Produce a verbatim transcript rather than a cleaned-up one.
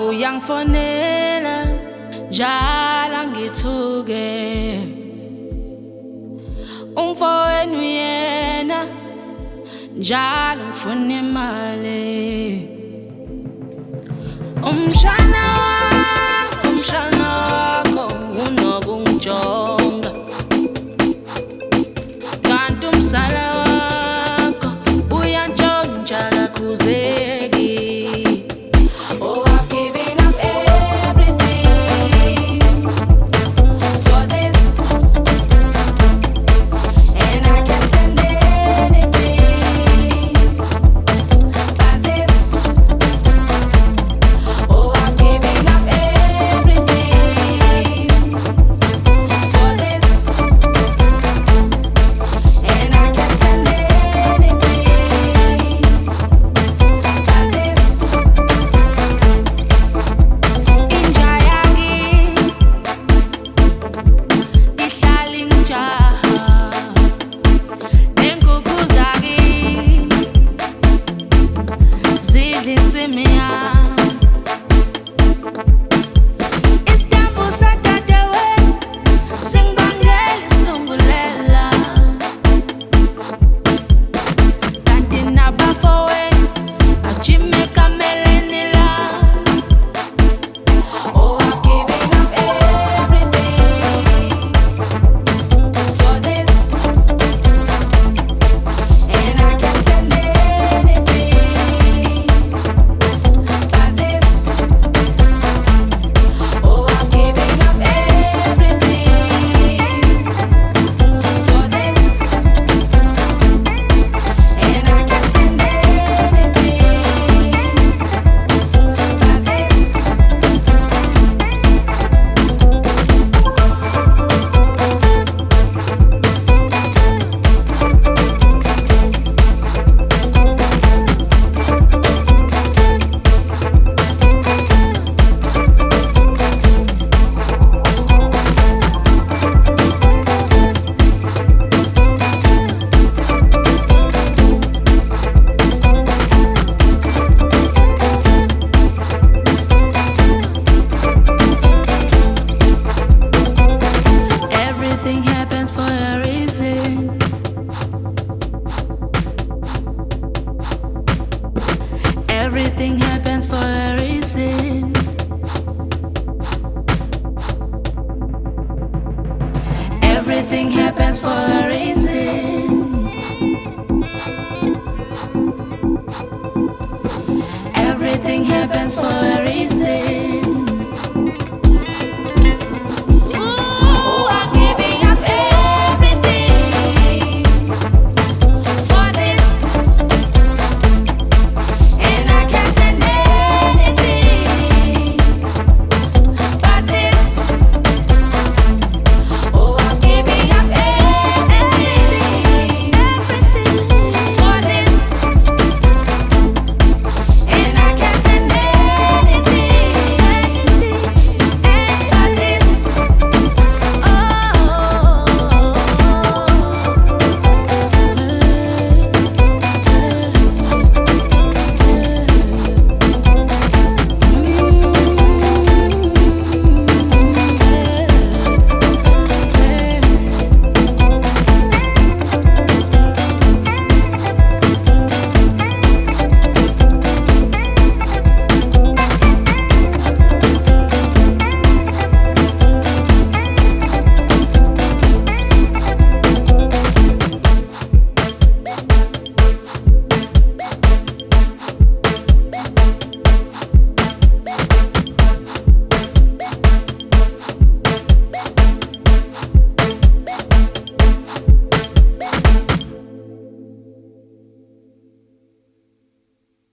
uyangifonela njalo ngithuke umfowenu yena njalo ngifuna imali umshana wakho umshana wakho unokungijonga kanti umsala wakho uyantshontsha kakhuzeki. Oh, I've given up everything for this, and I can't stand anything but this. Oh, I've given up everything for this, and I can't stand anything but this. Inja yangi ihlala ingijaha, neenkukhu zakini zidla insimi yami. Isitambu sadadewenu singibangela isilungulela, kanti nabafowenu bajima ekameleni lami. Oh, I've given up everything for this, and I can't stand anything but this. Oh, I've given up everything for this, and I can't stand anything but this. Everything happens for a reason. Everything happens for a reason. Everything happens for a reason. Everything happens for a reason.